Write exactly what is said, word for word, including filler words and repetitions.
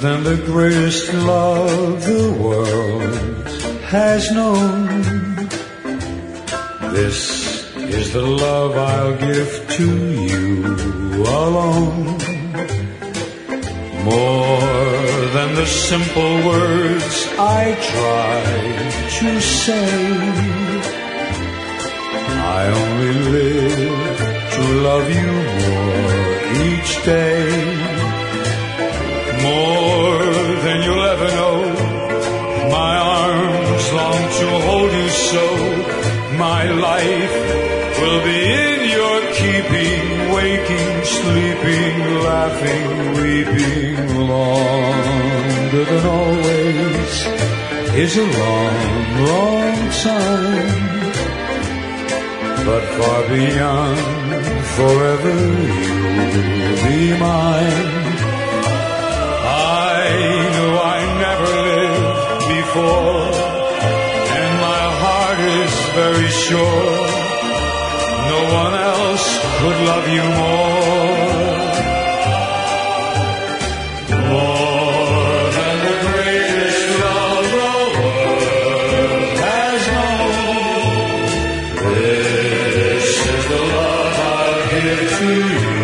than the greatest love the world has known. This is the love I'll give to you alone. More than the simple words I try to say, I only live to love you more each day. More than you'll ever know, my arms long to hold you so. My life will be in your keeping, waking, sleeping, laughing, weeping. Longer than always is a long, long time, but far beyond forever you'll be mine. I knew I never lived before, and my heart is very sure no one else could love you more. More than the greatest love the world has known. This is the love I'll give to you.